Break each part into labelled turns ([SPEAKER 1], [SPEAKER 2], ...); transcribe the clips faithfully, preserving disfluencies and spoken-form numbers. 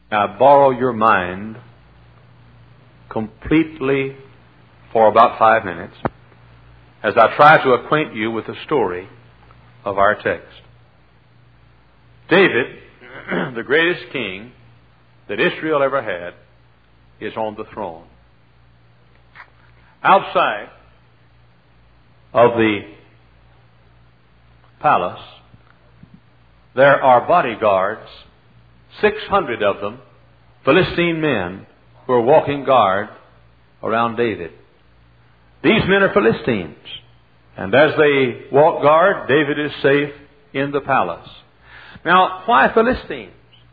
[SPEAKER 1] Now, borrow your mind completely for about five minutes as I try to acquaint you with the story of our text. David, the greatest king that Israel ever had, is on the throne. Outside of the palace, there are bodyguards, six hundred of them, Philistine men, who are walking guard around David. These men are Philistines, and as they walk guard, David is safe in the palace. Now, why Philistines?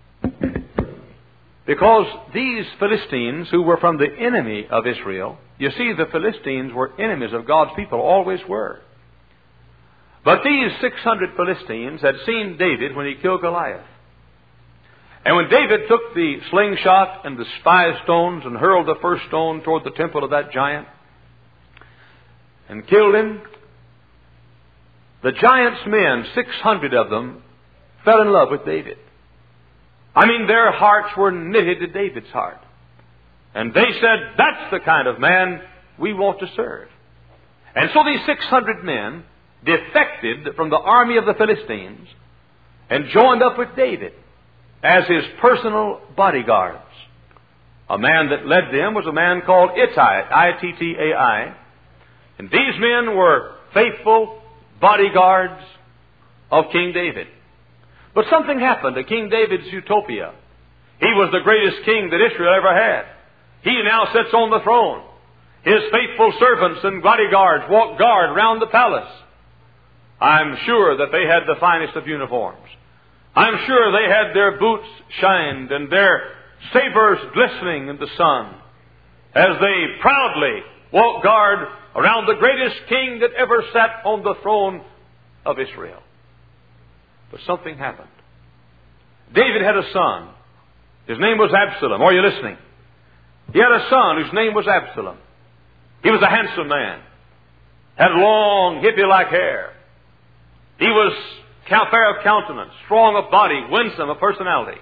[SPEAKER 1] Because these Philistines, who were from the enemy of Israel, you see, the Philistines were enemies of God's people, always were. But these six hundred Philistines had seen David when he killed Goliath. And when David took the slingshot and the spy stones and hurled the first stone toward the temple of that giant and killed him, the giant's men, six hundred of them, fell in love with David. I mean, their hearts were knitted to David's heart. And they said, that's the kind of man we want to serve. And so these six hundred men defected from the army of the Philistines and joined up with David as his personal bodyguards. A man that led them was a man called Ittai, I T T A I. And these men were faithful bodyguards of King David. But something happened to King David's utopia. He was the greatest king that Israel ever had. He now sits on the throne. His faithful servants and bodyguards walk guard round the palace. I'm sure that they had the finest of uniforms. I'm sure they had their boots shined and their sabers glistening in the sun as they proudly walk guard around the greatest king that ever sat on the throne of Israel. But something happened. David had a son. His name was Absalom. Are you listening? He had a son whose name was Absalom. He was a handsome man. Had long, hippie-like hair. He was fair of countenance, strong of body, winsome of personality.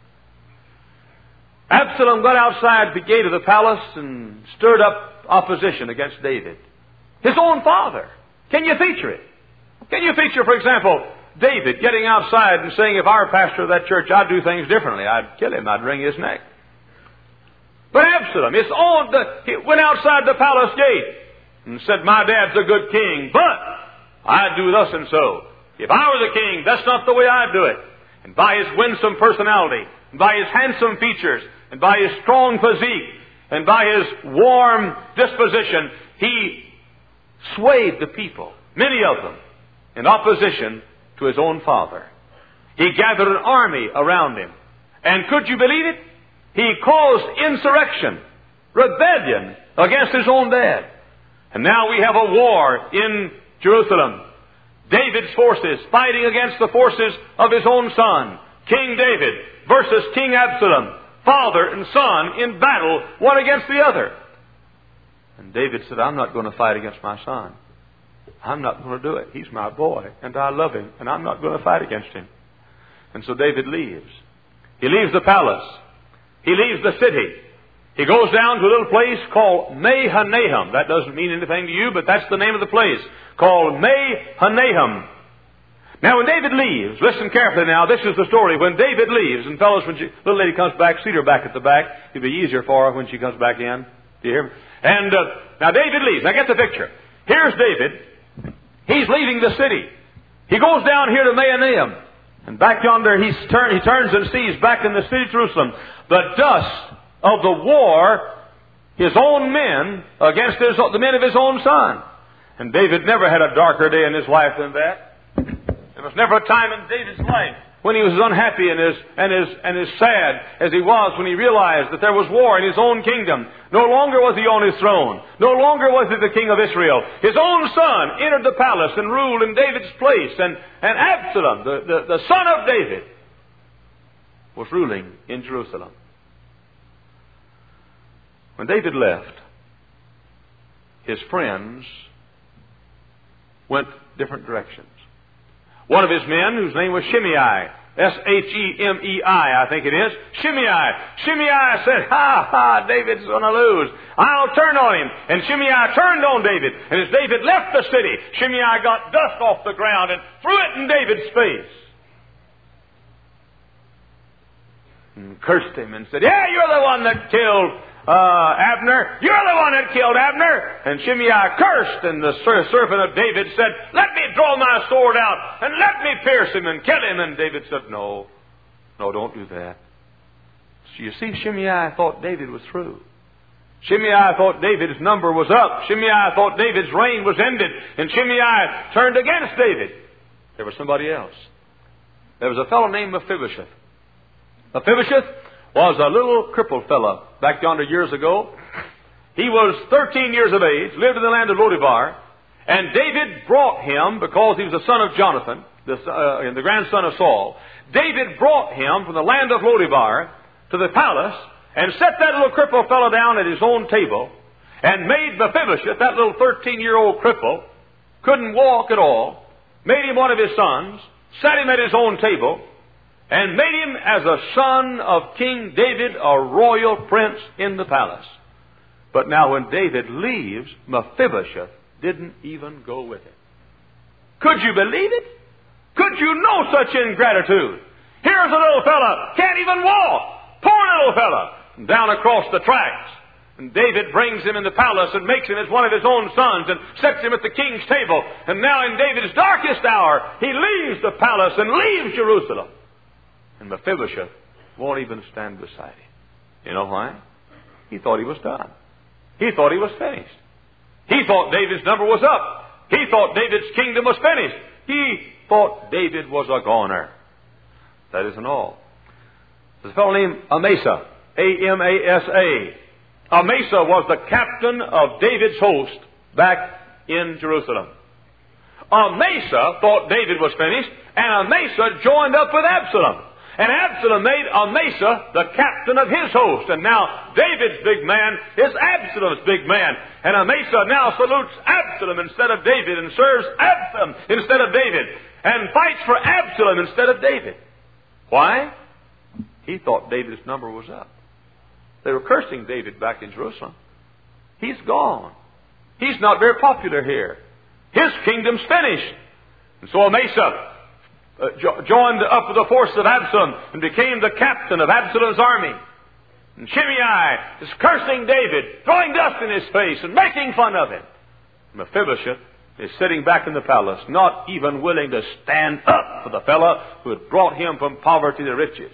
[SPEAKER 1] Absalom got outside the gate of the palace and stirred up opposition against David. His own father. Can you feature it? Can you feature, for example, David getting outside and saying, if I were pastor of that church, I'd do things differently. I'd kill him. I'd wring his neck. But Absalom, his own, the, he went outside the palace gate and said, my dad's a good king, but I'd do thus and so. If I were the king, that's not the way I'd do it. And by his winsome personality, and by his handsome features, and by his strong physique, and by his warm disposition, he swayed the people, many of them, in opposition to his own father. He gathered an army around him. And could you believe it? He caused insurrection, rebellion against his own dad. And now we have a war in Jerusalem. David's forces fighting against the forces of his own son, King David, versus King Absalom, father and son in battle, one against the other. And David said, I'm not going to fight against my son. I'm not going to do it. He's my boy, and I love him, and I'm not going to fight against him. And so David leaves. He leaves the palace. He leaves the city. He goes down to a little place called Mahanaim. That doesn't mean anything to you, but that's the name of the place, called Mahanaim. Now, when David leaves, listen carefully now, this is the story. When David leaves, and fellows, when she, little lady comes back, seat her back at the back. It'll be easier for her when she comes back in. Do you hear me? And uh, now David leaves. Now get the picture. Here's David. He's leaving the city. He goes down here to Mahanaim. And back yonder, he's turn, he turns and sees back in the city of Jerusalem the dust of the war, his own men against his, the men of his own son. And David never had a darker day in his life than that. There was never a time in David's life when he was as unhappy and as, and, as, and as sad as he was when he realized that there was war in his own kingdom. No longer was he on his throne. No longer was he the king of Israel. His own son entered the palace and ruled in David's place. And, and Absalom, the, the, the son of David, was ruling in Jerusalem. When David left, his friends went different directions. One of his men, whose name was Shimei, S H E M E I, I think it is. Shimei. Shimei said, ha, ha, David's going to lose. I'll turn on him. And Shimei turned on David. And as David left the city, Shimei got dust off the ground and threw it in David's face. And cursed him and said, yeah, you're the one that killed uh, Abner. You're the one that killed Abner. And Shimei cursed, and the servant of David said, let me draw my sword out and let me pierce him and kill him. And David said, no, no, don't do that. So you see, Shimei thought David was through. Shimei thought David's number was up. Shimei thought David's reign was ended. And Shimei turned against David. There was somebody else. There was a fellow named Mephibosheth. Mephibosheth was a little crippled fellow back yonder years ago. He was thirteen years of age, lived in the land of Lodebar, and David brought him, because he was the son of Jonathan, the, uh, and the grandson of Saul. David brought him from the land of Lodebar to the palace and set that little crippled fellow down at his own table and made Mephibosheth, that little thirteen-year-old cripple, couldn't walk at all, made him one of his sons, sat him at his own table, and made him as a son of King David, a royal prince in the palace. But now when David leaves, Mephibosheth didn't even go with him. Could you believe it? Could you know such ingratitude? Here's a little fella, can't even walk. Poor little fella. Down across the tracks. And David brings him in the palace and makes him as one of his own sons and sets him at the king's table. And now in David's darkest hour, he leaves the palace and leaves Jerusalem. And Mephibosheth won't even stand beside him. You know why? He thought he was done. He thought he was finished. He thought David's number was up. He thought David's kingdom was finished. He thought David was a goner. That isn't all. There's a fellow named Amasa. A M A S A. Amasa was the captain of David's host back in Jerusalem. Amasa thought David was finished, and Amasa joined up with Absalom. And Absalom made Amasa the captain of his host. And now David's big man is Absalom's big man. And Amasa now salutes Absalom instead of David and serves Absalom instead of David and fights for Absalom instead of David. Why? He thought David's number was up. They were cursing David back in Jerusalem. He's gone. He's not very popular here. His kingdom's finished. And so Amasa Uh, jo- joined up with the force of Absalom and became the captain of Absalom's army. And Shimei is cursing David, throwing dust in his face and making fun of him. Mephibosheth is sitting back in the palace, not even willing to stand up for the fellow who had brought him from poverty to riches.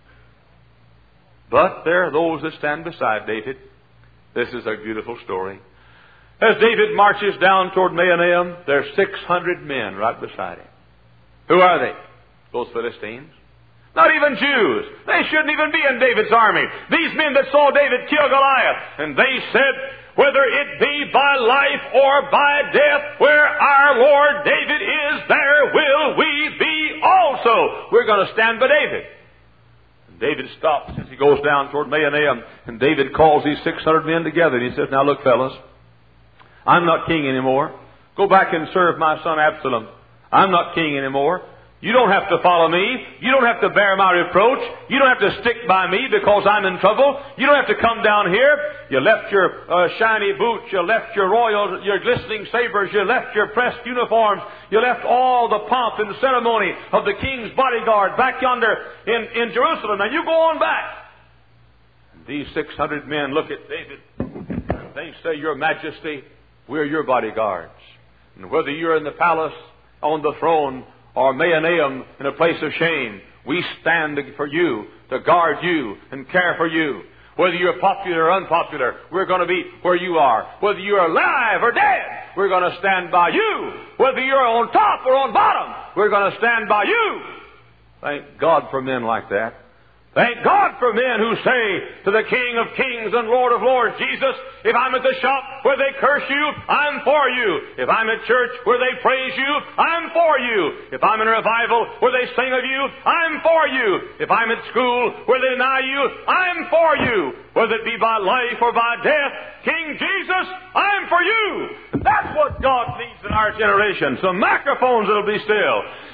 [SPEAKER 1] But there are those that stand beside David. This is a beautiful story. As David marches down toward Mahanaim, there are six hundred men right beside him. Who are they? Those Philistines. Not even Jews. They shouldn't even be in David's army. These men that saw David kill Goliath. And they said, whether it be by life or by death, where our Lord David is, there will we be also. We're going to stand by David. And David stops as he goes down toward Mahanaim. And David calls these six hundred men together. And he says, now look, fellas, I'm not king anymore. Go back and serve my son Absalom. I'm not king anymore. You don't have to follow me. You don't have to bear my reproach. You don't have to stick by me because I'm in trouble. You don't have to come down here. You left your uh, shiny boots. You left your royal, your glistening sabers. You left your pressed uniforms. You left all the pomp and ceremony of the king's bodyguard back yonder in, in Jerusalem. Now you go on back. These six hundred men look at David. They say, Your Majesty, we're your bodyguards. And whether you're in the palace, on the throne, or Mahanaim in a place of shame, we stand for you, to guard you and care for you. Whether you're popular or unpopular, we're going to be where you are. Whether you're alive or dead, we're going to stand by you. Whether you're on top or on bottom, we're going to stand by you. Thank God for men like that. Thank God for men who say to the King of Kings and Lord of Lords, Jesus, if I'm at the shop where they curse you, I'm for you. If I'm at church where they praise you, I'm for you. If I'm in a revival where they sing of you, I'm for you. If I'm at school where they deny you, I'm for you. Whether it be by life or by death, King Jesus, I'm for you. That's what God needs in our generation. Some microphones that'll be still.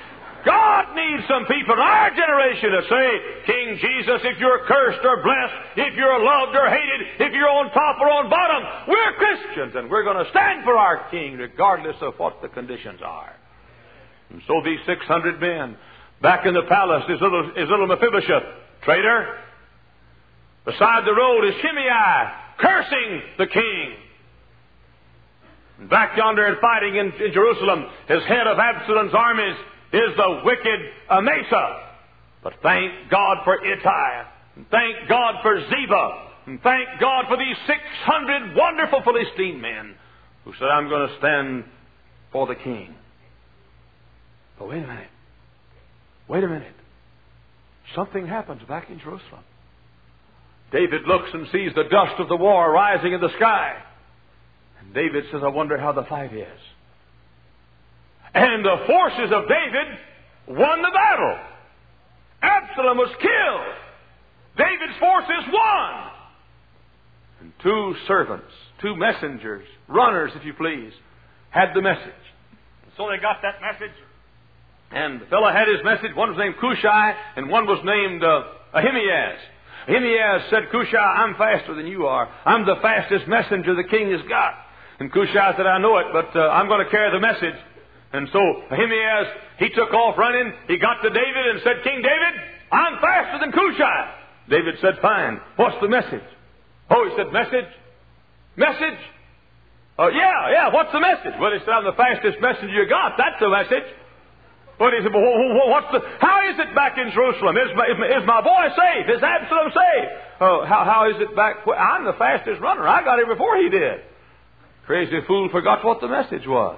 [SPEAKER 1] God needs some people in our generation to say, King Jesus, if you're cursed or blessed, if you're loved or hated, if you're on top or on bottom, we're Christians and we're going to stand for our King regardless of what the conditions are. And so these six hundred men, back in the palace is little, is little Mephibosheth, traitor. Beside the road is Shimei, cursing the king. And back yonder and fighting in, in Jerusalem, as head of Absalom's armies, is the wicked Amasa. But thank God for Ittai, and thank God for Ziba, and thank God for these six hundred wonderful Philistine men who said, I'm going to stand for the king. But wait a minute. Wait a minute. Something happens back in Jerusalem. David looks and sees the dust of the war rising in the sky. And David says, I wonder how the fight is. And the forces of David won the battle. Absalom was killed. David's forces won. And two servants, two messengers, runners, if you please, had the message. So they got that message. And the fellow had his message. One was named Cushai, and one was named uh, Ahimaaz. Ahimaaz said, Cushai, I'm faster than you are. I'm the fastest messenger the king has got. And Cushai said, I know it, but uh, I'm going to carry the message. And so Ahimaaz, he took off running. He got to David and said, King David, I'm faster than Cushai. David said, fine. What's the message? Oh, he said, message? Message? Oh, yeah, yeah, what's the message? Well, he said, I'm the fastest messenger you got. That's the message. But he said, well, what's the, how is it back in Jerusalem? Is my, is my boy safe? Is Absalom safe? Oh, how, how is it back? I'm the fastest runner. I got here before he did. Crazy fool forgot what the message was.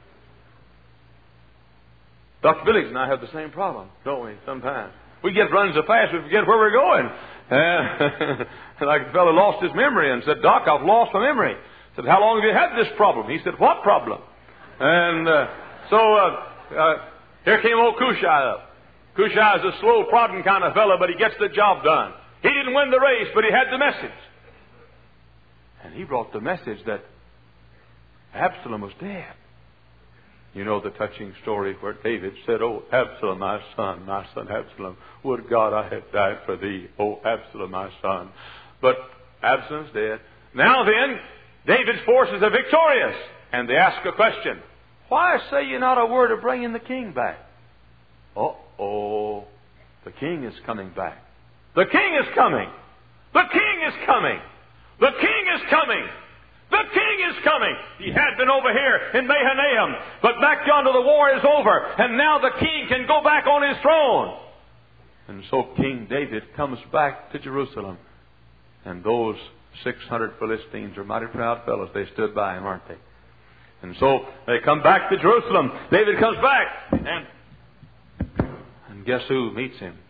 [SPEAKER 1] Doctor Billings and I have the same problem, don't we, sometimes? We get running so fast we forget where we're going. Uh, like the fellow lost his memory and said, Doc, I've lost my memory. I said, how long have you had this problem? He said, what problem? And uh, so uh, uh, here came old Cushai up. Cushai is a slow, prodding kind of fellow, but he gets the job done. He didn't win the race, but he had the message. And he brought the message that Absalom was dead. You know the touching story where David said, oh, Absalom, my son, my son Absalom, would God I had died for thee, oh, Absalom, my son. But Absalom's dead. Now then, David's forces are victorious. And they ask a question. Why say you not a word of bringing the king back? Uh-oh, the king is coming back. The king is coming. The king is coming. The king is coming. The king is coming. He had been over here in Mahanaim, but back yonder the war is over, and now the king can go back on his throne. And so King David comes back to Jerusalem, and those six hundred Philistines are mighty proud fellows. They stood by him, aren't they? And so they come back to Jerusalem. David comes back, and and guess who meets him?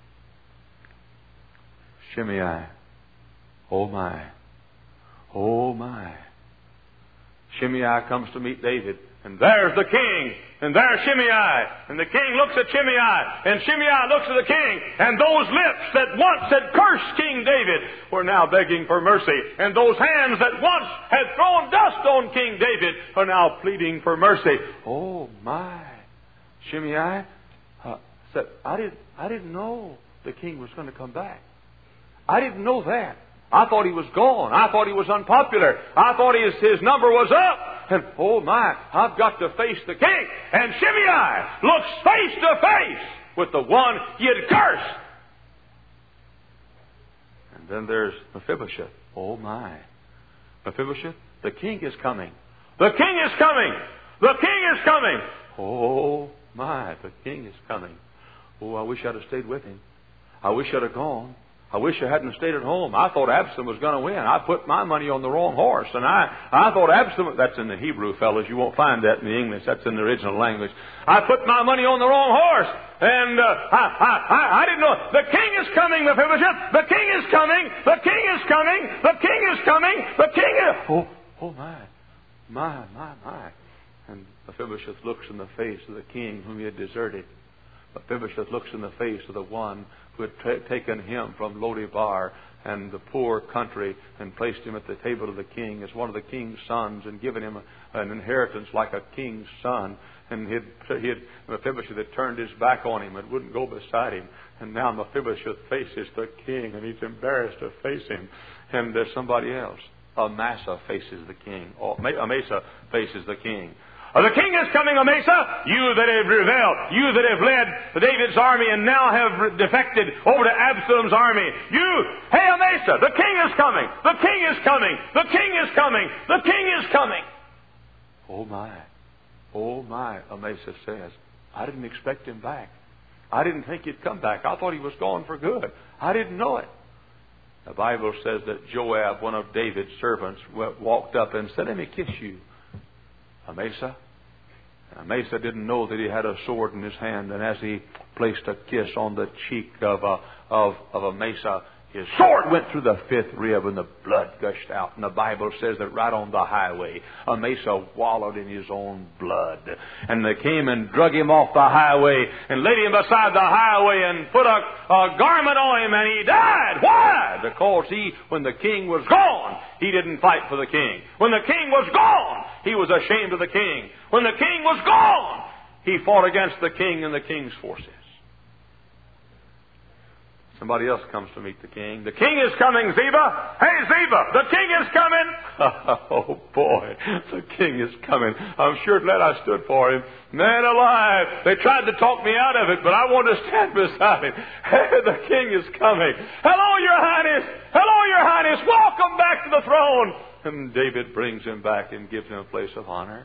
[SPEAKER 1] Shimei. Oh my. Oh my. Shimei comes to meet David, and there's the king, and there's Shimei, and the king looks at Shimei, and Shimei looks at the king, and those lips that once had cursed King David were now begging for mercy, and those hands that once had thrown dust on King David are now pleading for mercy. Oh my! Shimei uh, said, "I didn't, I didn't know the king was going to come back. I didn't know that. I thought he was gone. I thought he was unpopular. I thought his, his number was up. And oh my, I've got to face the king." And Shimei looks face to face with the one he had cursed. And then there's Mephibosheth. Oh my. Mephibosheth, the king is coming. The king is coming. The king is coming. Oh my, the king is coming. Oh, I wish I'd have stayed with him. I wish I'd have gone. I wish I hadn't stayed at home. I thought Absalom was going to win. I put my money on the wrong horse. And I, I thought Absalom... That's in the Hebrew, fellas. You won't find that in the English. That's in the original language. I put my money on the wrong horse. And uh, I, I, I, I didn't know. The king is coming, Mephibosheth. The king is coming. The king is coming. The king is coming. The king is... Oh, oh my. My, my, my. And Mephibosheth looks in the face of the king whom he had deserted. Mephibosheth looks in the face of the one who had t- taken him from Lo-debar and the poor country and placed him at the table of the king as one of the king's sons and given him a, an inheritance like a king's son. And he had, he had, Mephibosheth had turned his back on him and wouldn't go beside him. And now Mephibosheth faces the king, and he's embarrassed to face him. And there's somebody else. Amasa faces the king. Oh, Amasa faces the king. Oh, the king is coming, Amasa, you that have rebelled, you that have led David's army and now have defected over to Absalom's army. You, hey Amasa, the king is coming, the king is coming, the king is coming, the king is coming. Oh my, oh my, Amasa says, I didn't expect him back. I didn't think he'd come back. I thought he was gone for good. I didn't know it. The Bible says that Joab, one of David's servants, walked up and said, let me kiss you, Amasa. Amasa didn't know that he had a sword in his hand, and as he placed a kiss on the cheek of uh, of of Amasa, his sword went through the fifth rib and the blood gushed out. And the Bible says that right on the highway, Amasa wallowed in his own blood. And they came and drug him off the highway and laid him beside the highway and put a, a garment on him, and he died. Why? Because he, when the king was gone, he didn't fight for the king. When the king was gone, he was ashamed of the king. When the king was gone, he fought against the king and the king's forces. Somebody else comes to meet the king. The king is coming, Ziba. Hey, Ziba, the king is coming. Oh, boy, the king is coming. I'm sure glad I stood for him. Man alive, they tried to talk me out of it, but I wanted to stand beside him. Hey, the king is coming. Hello, your highness. Hello, your highness. Welcome back to the throne. And David brings him back and gives him a place of honor.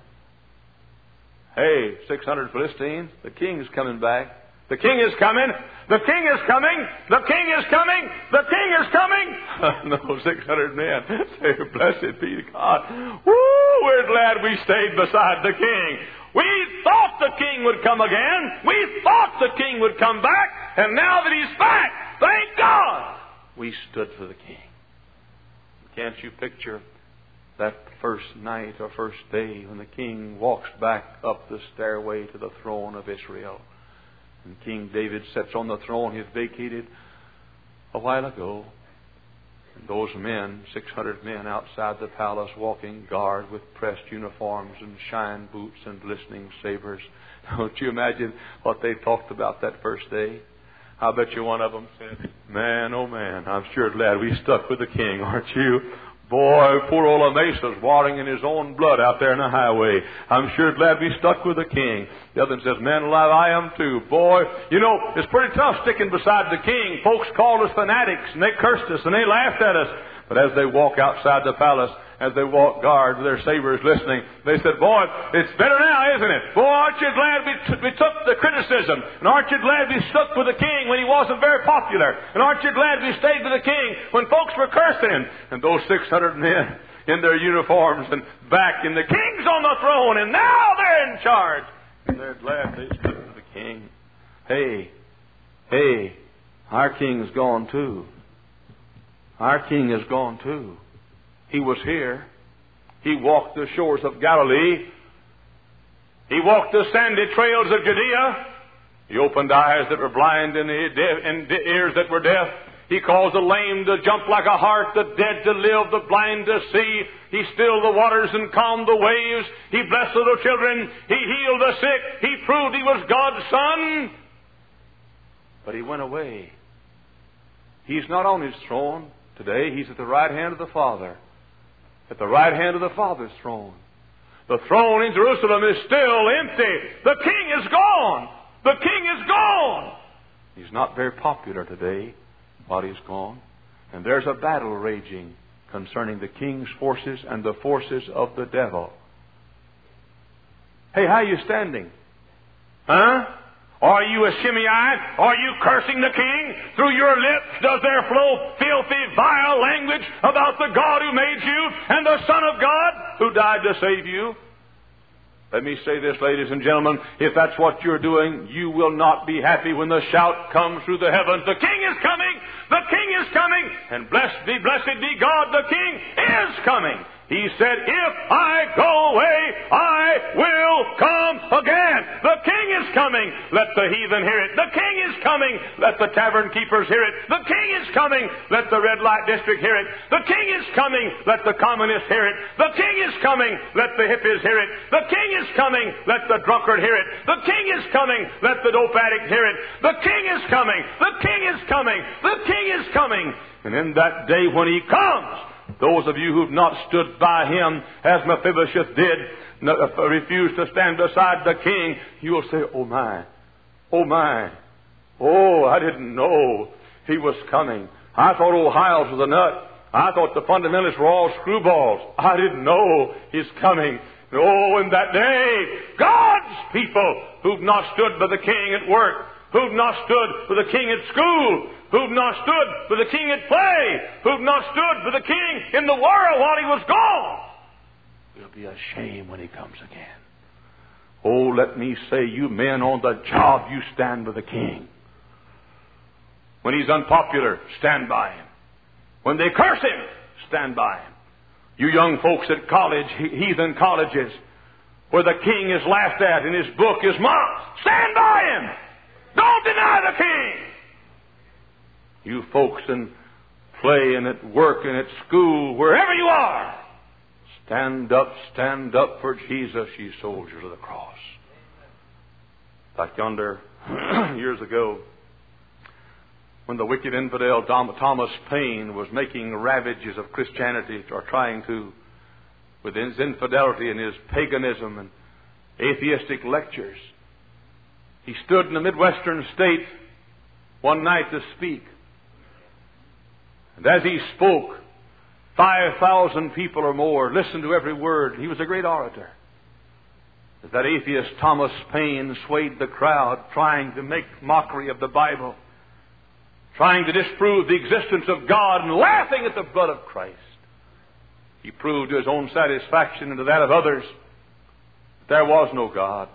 [SPEAKER 1] Hey, six hundred Philistines, the king's coming back. The king is coming. The king is coming. The king is coming. The king is coming. No, six hundred men. Say, blessed be God. Woo, we're glad we stayed beside the king. We thought the king would come again. We thought the king would come back. And now that he's back, thank God, we stood for the king. Can't you picture that first night or first day when the king walks back up the stairway to the throne of Israel? And King David sits on the throne he had vacated a while ago. And those men, six hundred men outside the palace, walking guard with pressed uniforms and shine boots and glistening sabers. Don't you imagine what they talked about that first day? I bet you one of them said, man, oh man, I'm sure glad we stuck with the king, aren't you? Boy, poor old Amasa's watering in his own blood out there in the highway. I'm sure glad we stuck with the king. The other one says, man alive, I am too. Boy, you know, it's pretty tough sticking beside the king. Folks called us fanatics, and they cursed us, and they laughed at us. But as they walk outside the palace, as they walk guard with their sabers listening, they said, boy, it's better now, isn't it? Boy, aren't you glad we, t- we took the criticism? And aren't you glad we stuck with the king when he wasn't very popular? And aren't you glad we stayed with the king when folks were cursing him? And those six hundred men in their uniforms and back, and the king's on the throne, and now they're in charge. And they're glad they stood with the king. Hey, hey, our king's gone too. Our king is gone too. He was here. He walked the shores of Galilee. He walked the sandy trails of Judea. He opened eyes that were blind and ears that were deaf. He caused the lame to jump like a hart, the dead to live, the blind to see. He stilled the waters and calmed the waves. He blessed little children. He healed the sick. He proved he was God's Son. But he went away. He's not on his throne today. He's at the right hand of the Father. At the right hand of the Father's throne. The throne in Jerusalem is still empty. The king is gone. The king is gone. He's not very popular today, but he's gone. And there's a battle raging concerning the king's forces and the forces of the devil. Hey, how are you standing? Huh? Are you a Shimei? Are you cursing the king? Through your lips does there flow filthy, vile language about the God who made you and the Son of God who died to save you? Let me say this, ladies and gentlemen. If that's what you're doing, you will not be happy when the shout comes through the heavens. The king is coming! The king is coming! And blessed be, blessed be God, the king is coming! He said, if I go away, I will come again. The King is coming. Let the heathen hear it. The King is coming. Let the tavern keepers hear it. The King is coming. Let the red light district hear it. The King is coming. Let the communists hear it. The King is coming. Let the hippies hear it. The King is coming. Let the drunkard hear it. The King is coming. Let the dope addict hear it. The King is coming. The King is coming. The King is coming. And in that day when He comes, those of you who've not stood by Him as Mephibosheth did, refused to stand beside the King, you'll say, oh my, oh my, oh, I didn't know He was coming. I thought old Hiles was a nut. I thought the fundamentalists were all screwballs. I didn't know He's coming. Oh, in that day, God's people who've not stood by the King at work, who've not stood for the King at school, who've not stood for the King at play, who've not stood for the King in the world while He was gone, will be ashamed when He comes again. Oh, let me say, you men on the job, you stand with the King. When He's unpopular, stand by Him. When they curse Him, stand by Him. You young folks at college, heathen colleges, where the King is laughed at and His book is mocked, stand by Him. Don't deny the King. You folks in play and at work and at school, wherever you are, stand up, stand up for Jesus, ye soldiers of the cross. Back yonder, years ago, when the wicked infidel Thomas Paine was making ravages of Christianity, or trying to, with his infidelity and his paganism and atheistic lectures, he stood in a Midwestern state one night to speak. And as he spoke, five thousand people or more listened to every word. He was a great orator. As that atheist Thomas Paine swayed the crowd, trying to make mockery of the Bible, trying to disprove the existence of God and laughing at the blood of Christ, he proved to his own satisfaction and to that of others that there was no God.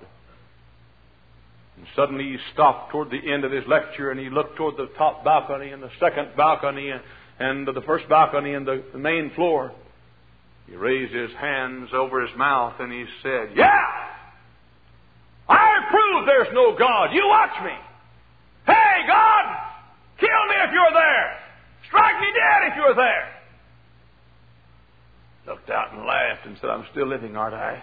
[SPEAKER 1] And suddenly he stopped toward the end of his lecture and he looked toward the top balcony and the second balcony and, and the first balcony and the, the main floor. He raised his hands over his mouth and he said, yeah! I prove there's no God. You watch me. Hey, God! Kill me if you're there. Strike me dead if you're there. Looked out and laughed and said, I'm still living, aren't I?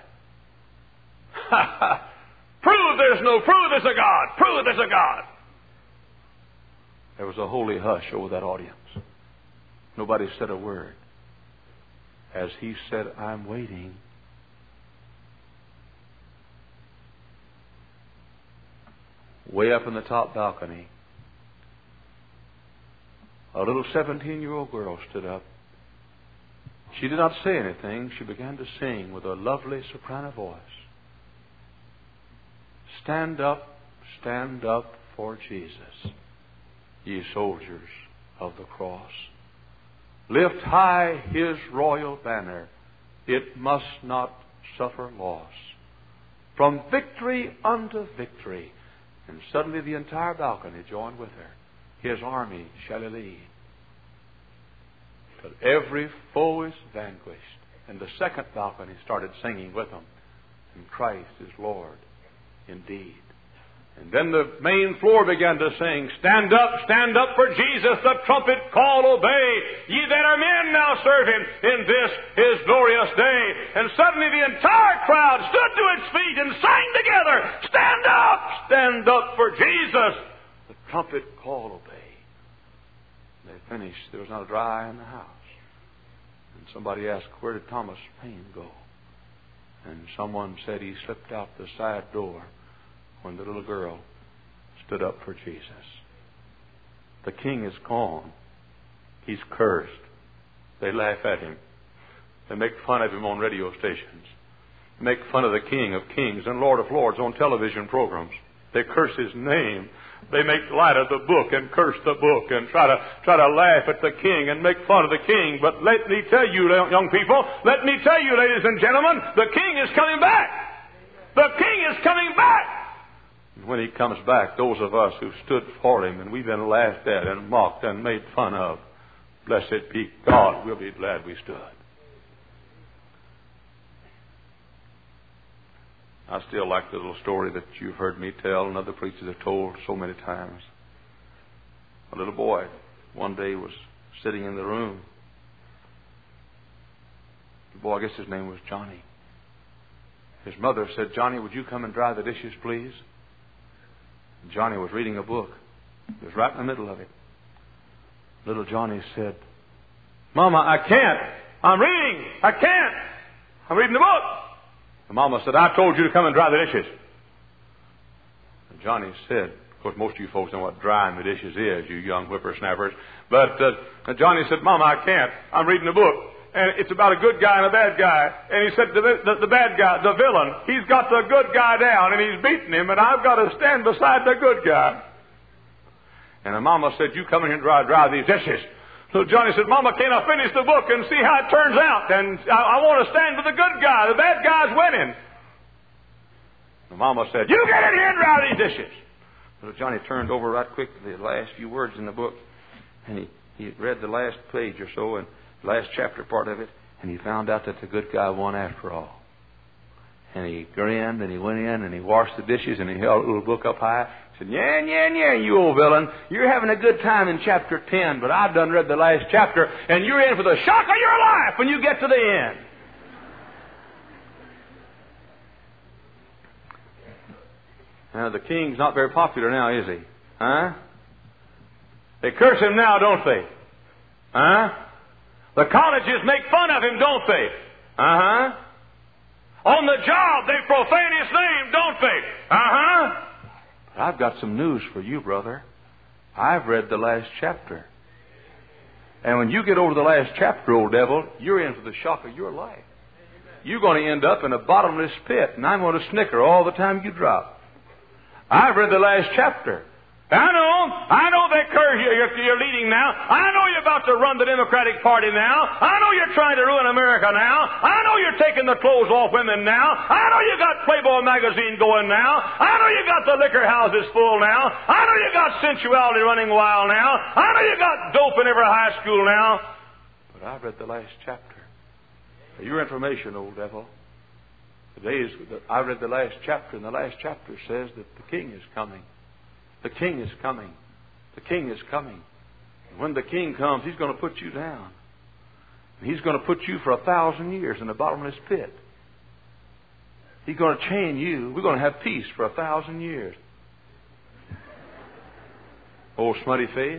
[SPEAKER 1] Prove there's no, prove there's a God. Prove there's a God. There was a holy hush over that audience. Nobody said a word. As he said, I'm waiting. Way up in the top balcony, a little seventeen-year-old girl stood up. She did not say anything. She began to sing with a lovely soprano voice. Stand up, stand up for Jesus, ye soldiers of the cross. Lift high His royal banner. It must not suffer loss. From victory unto victory. And suddenly the entire balcony joined with her. His army shall He lead. But every foe is vanquished. And the second balcony started singing with them. And Christ is Lord indeed. And then the main floor began to sing, stand up, stand up for Jesus, the trumpet call obey. Ye that are men now serve Him in this His glorious day. And suddenly the entire crowd stood to its feet and sang together, stand up, stand up for Jesus, the trumpet call obey. And they finished. There was not a dry eye in the house. And somebody asked, where did Thomas Paine go? And someone said he slipped out the side door when the little girl stood up for Jesus. The King is gone. He's cursed. They laugh at Him. They make fun of Him on radio stations. They make fun of the King of Kings and Lord of Lords on television programs. They curse His name. They make light of the book and curse the book and try to try to laugh at the King and make fun of the King. But let me tell you, young people, let me tell you, ladies and gentlemen, the King is coming back. The King is coming back. And when He comes back, those of us who stood for Him and we've been laughed at and mocked and made fun of, blessed be God, we'll be glad we stood. I still like the little story that you've heard me tell and other preachers have told so many times. A little boy one day was sitting in the room. The boy, I guess his name was Johnny. His mother said, "Johnny, would you come and dry the dishes, please?" And Johnny was reading a book. He was right in the middle of it. Little Johnny said, "Mama, I can't. I'm reading. I can't. I'm reading the book." The mama said, "I told you to come and dry the dishes." And Johnny said, of course, most of you folks know what drying the dishes is, you young whippersnappers. But uh, Johnny said, "Mama, I can't. I'm reading a book. And it's about a good guy and a bad guy." And he said, the, the, the bad guy, the villain, he's got the good guy down and he's beating him, and I've got to stand beside the good guy. And the mama said, "You come in here and dry, dry these dishes." So Johnny said, "Mama, can't I finish the book and see how it turns out? And I, I want to stand with the good guy. The bad guy's winning." The mama said, "You get in here and dry these dishes." So Johnny turned over right quick to the last few words in the book, and he, he read the last page or so, and the last chapter part of it, and he found out that the good guy won after all. And he grinned, and he went in, and he washed the dishes, and he held the little book up high. He said, "Yeah, yeah, yeah, you old villain. You're having a good time in chapter ten, but I've done read the last chapter, and you're in for the shock of your life when you get to the end." Now, the king's not very popular now, is he? Huh? They curse him now, don't they? Huh? The colleges make fun of him, don't they? Uh-huh. On the job, they profane his name, don't they? Uh-huh. But I've got some news for you, brother. I've read the last chapter. And when you get over the last chapter, old devil, you're in for the shock of your life. You're going to end up in a bottomless pit, and I'm going to snicker all the time you drop. I've read the last chapter. I know, I know they curse you, you're, you're leading now. I know you're about to run the Democratic Party now. I know you're trying to ruin America now. I know you're taking the clothes off women now. I know you got Playboy magazine going now. I know you got the liquor houses full now. I know you got sensuality running wild now. I know you got dope in every high school now. But I've read the last chapter. For your information, old devil, today is, I read the last chapter, and the last chapter says that the king is coming. The king is coming. The king is coming. And when the king comes, he's going to put you down. And he's going to put you for a thousand years in a bottomless pit. He's going to chain you. We're going to have peace for a thousand years. Old smutty face.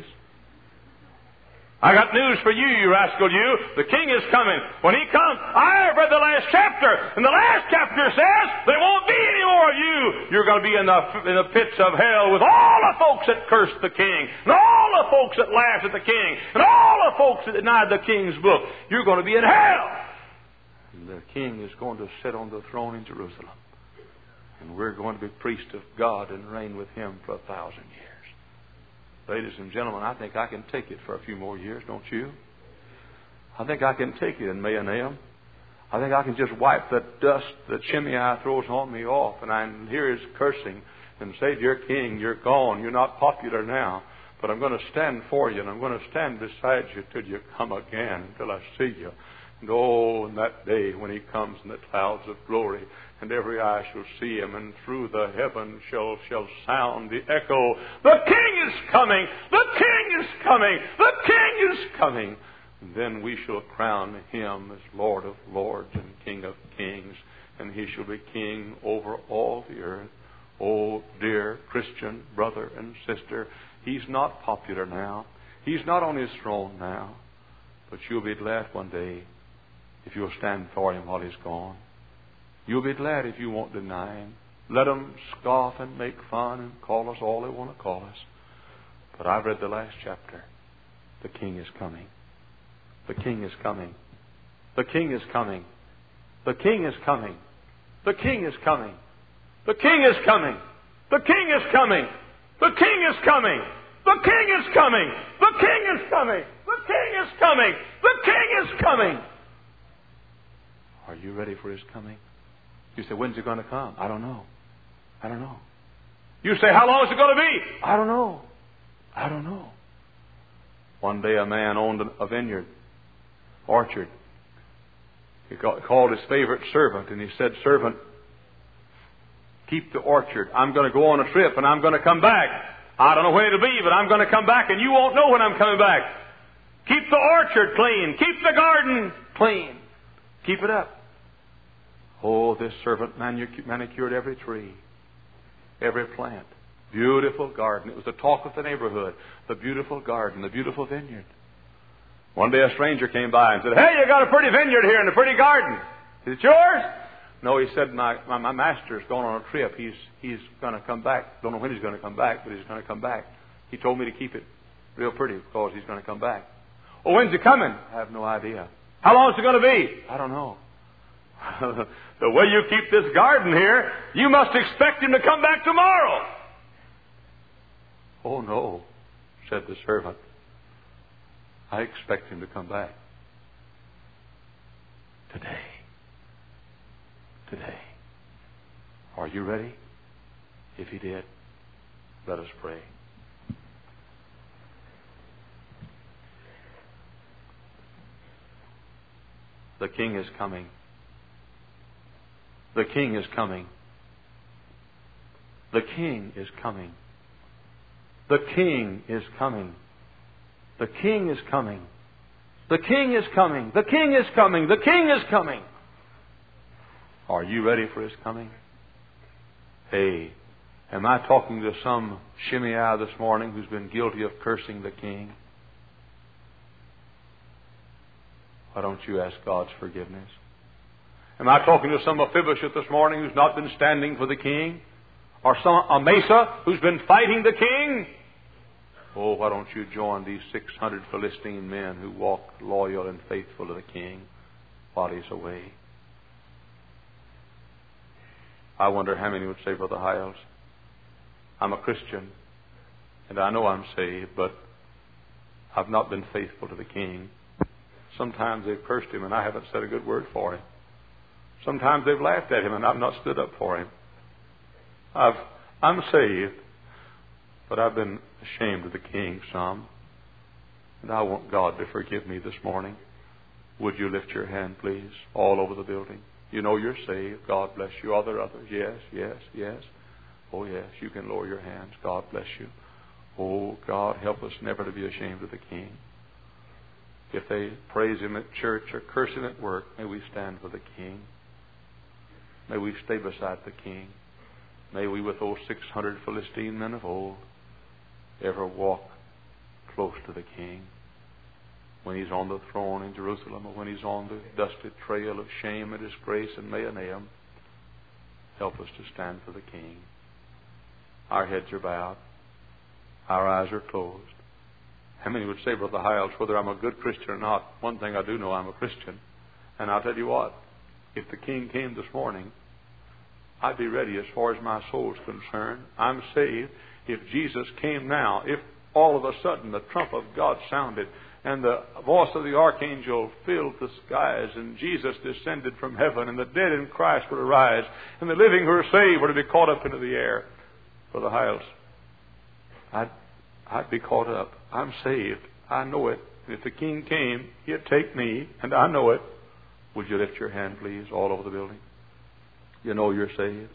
[SPEAKER 1] I got news for you, you rascal, you. The king is coming. When he comes, I have read the last chapter, and the last chapter says there won't be any more of you. You're going to be in the, in the pits of hell with all the folks that cursed the king, and all the folks that laughed at the king, and all the folks that denied the king's book. You're going to be in hell. And the king is going to sit on the throne in Jerusalem. And we're going to be priests of God and reign with him for a thousand years. Ladies and gentlemen, I think I can take it for a few more years, don't you? I think I can take it in Mahanaim. I think I can just wipe the dust that Shimei throws on me off, and I can hear his cursing and say, "Dear king, you're gone. You're not popular now. But I'm going to stand for you, and I'm going to stand beside you till you come again, until I see you." And oh, in that day when he comes in the clouds of glory, and every eye shall see him, and through the heavens shall, shall sound the echo, "The king is coming! The king is coming! The king is coming!" And then we shall crown him as Lord of lords and King of kings, and he shall be king over all the earth. Oh, dear Christian brother and sister, he's not popular now. He's not on his throne now. But you'll be glad one day if you'll stand for him while he's gone. You'll be glad if you won't deny him. Let them scoff and make fun and call us all they want to call us. But I've read the last chapter. The king is coming. The king is coming. The king is coming. The king is coming. The king is coming. The king is coming. The king is coming. The king is coming. The king is coming. The king is coming. The king is coming. The king is coming. Are you ready for his coming? You say, "When's it going to come?" I don't know. I don't know. You say, "How long is it going to be?" I don't know. I don't know. One day a man owned a vineyard, orchard. He called his favorite servant, and he said, "Servant, Keep the orchard. I'm going to go on a trip and I'm going to come back. I don't know when it'll be, but I'm going to come back and you won't know when I'm coming back. Keep the orchard clean. Keep the garden clean. Keep it up. Oh, this servant manicured every tree, every plant. Beautiful garden. It was the talk of the neighborhood. The beautiful garden, the beautiful vineyard. One day a stranger came by and said, "Hey, you got a pretty vineyard here and a pretty garden. Is it yours?" No, he said, my, my, my master's going on a trip. He's, he's going to come back. Don't know when he's going to come back, but he's going to come back. He told me to keep it real pretty because he's going to come back. "Oh, when's he coming?" "I have no idea." "How long is it going to be?" "I don't know." "The way you keep this garden here, you must expect him to come back tomorrow." "Oh, no," said the servant. "I expect him to come back today. Today. Are you ready?" If he did, let us pray. The King is coming. The King is coming. The King is coming. The King is coming. The King is coming. The King is coming. The King is coming. The King is coming. Are you ready for His coming? Hey, am I talking to some Shimei this morning who's been guilty of cursing the King? Why don't you ask God's forgiveness? Am I talking to some Mephibosheth this morning who's not been standing for the King? Or some Amasa who's been fighting the King? Oh, why don't you join these six hundred Philistine men who walk loyal and faithful to the King while He's away? I wonder how many would say, "Brother Hiles, I'm a Christian, and I know I'm saved, but I've not been faithful to the King. Sometimes they've cursed Him, and I haven't said a good word for Him. Sometimes they've laughed at Him, and I've not stood up for Him. I've, I'm saved, but I've been ashamed of the King some, and I want God to forgive me this morning." Would you lift your hand, please, all over the building? You know you're saved. God bless you. Are there others? Yes, yes, yes. Oh, yes. You can lower your hands. God bless you. Oh, God, help us never to be ashamed of the King. If they praise Him at church or curse Him at work, may we stand for the King. May we stay beside the King. May we, with those six hundred Philistine men of old, ever walk close to the King. When He's on the throne in Jerusalem, or when He's on the dusty trail of shame and disgrace in Mahanaim, help us to stand for the King. Our heads are bowed. Our eyes are closed. How many would say, "Brother Hiles, whether I'm a good Christian or not, one thing I do know, I'm a Christian. And I'll tell you what, if the King came this morning, I'd be ready as far as my soul's concerned. I'm saved. If Jesus came now, if all of a sudden the trump of God sounded, and the voice of the archangel filled the skies, and Jesus descended from heaven, and the dead in Christ were to rise, and the living who are saved were to be caught up into the air," Brother Hiles, I'd, I'd be caught up. I'm saved. I know it. And if the King came, He'd take me, and I know it. Would you lift your hand, please, all over the building? You know you're saved.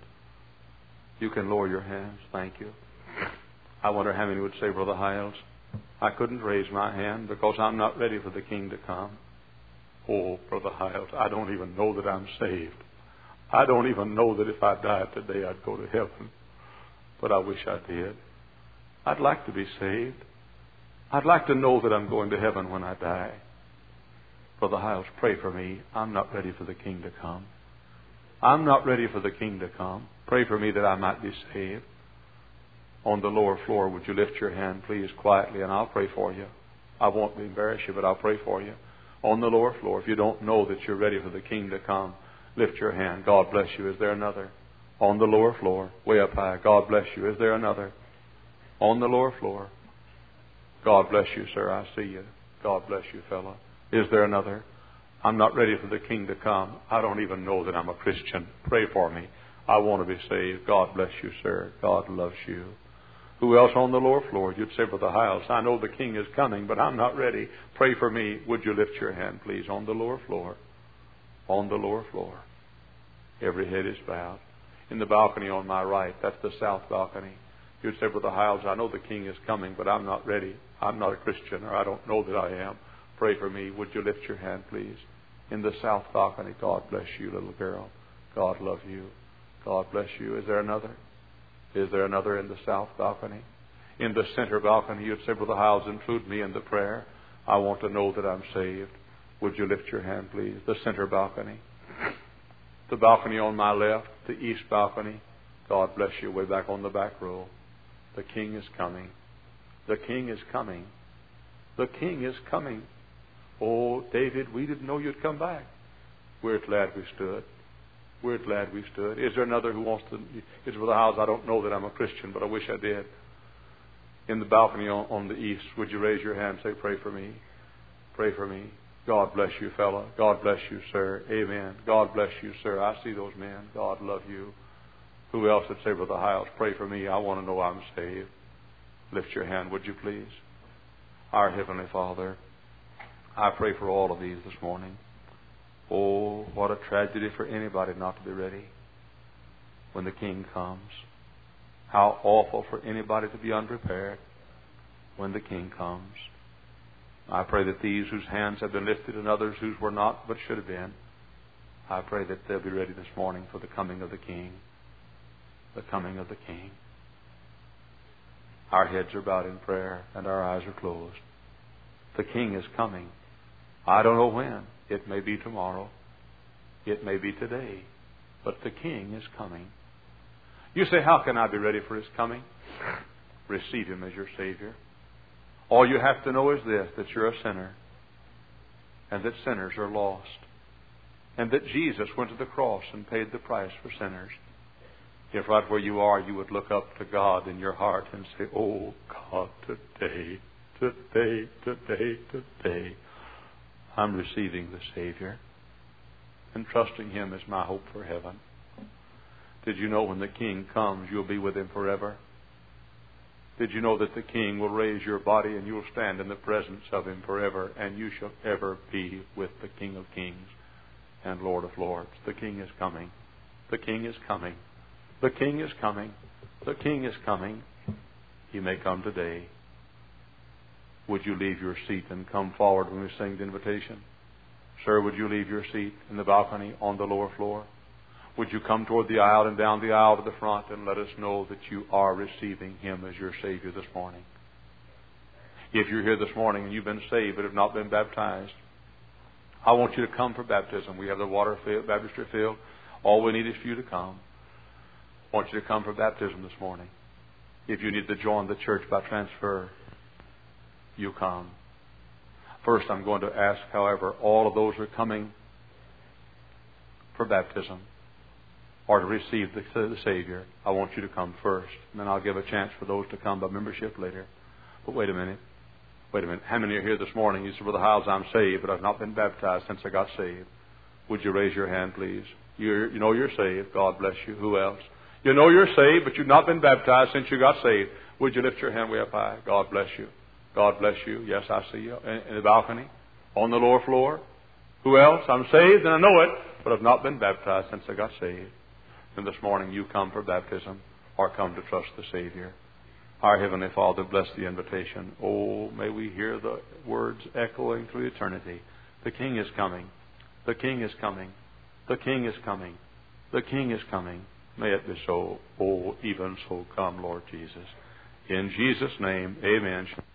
[SPEAKER 1] You can lower your hands. Thank you. I wonder how many would say, "Brother Hiles, I couldn't raise my hand because I'm not ready for the King to come." Oh, Brother Hiles, I don't even know that I'm saved. I don't even know that if I died today I'd go to heaven. But I wish I did. I'd like to be saved. I'd like to know that I'm going to heaven when I die. Brother Hiles, pray for me. I'm not ready for the King to come. I'm not ready for the King to come. Pray for me that I might be saved. On the lower floor, would you lift your hand, please, quietly, and I'll pray for you. I won't embarrass you, but I'll pray for you. On the lower floor, if you don't know that you're ready for the King to come, lift your hand. God bless you. Is there another? On the lower floor, way up high. God bless you. Is there another? On the lower floor. God bless you, sir. I see you. God bless you, fella. Is there another? I'm not ready for the King to come. I don't even know that I'm a Christian. Pray for me. I want to be saved. God bless you, sir. God loves you. Who else on the lower floor? You'd say, "Brother Hiles, I know the King is coming, but I'm not ready. Pray for me." Would you lift your hand, please, on the lower floor? On the lower floor. Every head is bowed. In the balcony on my right, that's the south balcony. You'd say, Brother Hiles, I know the King is coming, but I'm not ready. I'm not a Christian, or I don't know that I am. Pray for me. Would you lift your hand, please? In the south balcony, God bless you, little girl. God love you. God bless you. Is there another? Is there another in the south balcony? In the center balcony, you'd say, Brother Hiles, include me in the prayer. I want to know that I'm saved. Would you lift your hand, please? The center balcony. The balcony on my left, the east balcony. God bless you, way back on the back row. The King is coming. The King is coming. The King is coming. Oh, David, we didn't know you'd come back. We're glad we stood. We're glad we stood. Is there another who wants to? Is Brother Hiles, I don't know that I'm a Christian, but I wish I did. In the balcony on, on the east, would you raise your hand and say, pray for me? Pray for me. God bless you, fella. God bless you, sir. Amen. God bless you, sir. I see those men. God love you. Who else would say, Brother Hiles, pray for me. I want to know I'm saved. Lift your hand, would you please? Our Heavenly Father, I pray for all of these this morning. Oh, what a tragedy for anybody not to be ready when the King comes. How awful for anybody to be unprepared when the King comes. I pray that these whose hands have been lifted and others whose were not but should have been, I pray that they'll be ready this morning for the coming of the King. The coming of the King. Our heads are bowed in prayer and our eyes are closed. The King is coming. I don't know when. It may be tomorrow. It may be today. But the King is coming. You say, how can I be ready for His coming? Receive Him as your Savior. All you have to know is this, that you're a sinner and that sinners are lost and that Jesus went to the cross and paid the price for sinners. If right where you are, you would look up to God in your heart and say, oh God, today, today, today, today, I'm receiving the Savior and trusting Him as my hope for heaven. Did you know when the King comes, you'll be with Him forever? Did you know that the King will raise your body and you'll stand in the presence of Him forever, and you shall ever be with the King of Kings and Lord of Lords? The King is coming. The King is coming. The King is coming. The King is coming. He may come today. Would you leave your seat and come forward when we sing the invitation? Sir, would you leave your seat in the balcony on the lower floor? Would you come toward the aisle and down the aisle to the front and let us know that you are receiving Him as your Savior this morning? If you're here this morning and you've been saved but have not been baptized, I want you to come for baptism. We have the water field, baptistry field. All we need is for you to come. I want you to come for baptism this morning. If you need to join the church by transfer, you come. First, I'm going to ask, however, all of those who are coming for baptism or to receive the, the Savior, I want you to come first. And then I'll give a chance for those to come by membership later. But wait a minute. Wait a minute. How many are here this morning? You say, Brother Hiles, I'm saved, but I've not been baptized since I got saved. Would you raise your hand, please? You're, you know you're saved. God bless you. Who else? You know you're saved, but you've not been baptized since you got saved. Would you lift your hand way up high? God bless you. God bless you. Yes, I see you. In, in the balcony, on the lower floor. Who else? I'm saved and I know it, but I've not been baptized since I got saved. And this morning you come for baptism or come to trust the Savior. Our Heavenly Father, bless the invitation. Oh, may we hear the words echoing through eternity. The King is coming. The King is coming. The King is coming. The King is coming. May it be so. Oh, even so come, Lord Jesus. In Jesus' name, amen.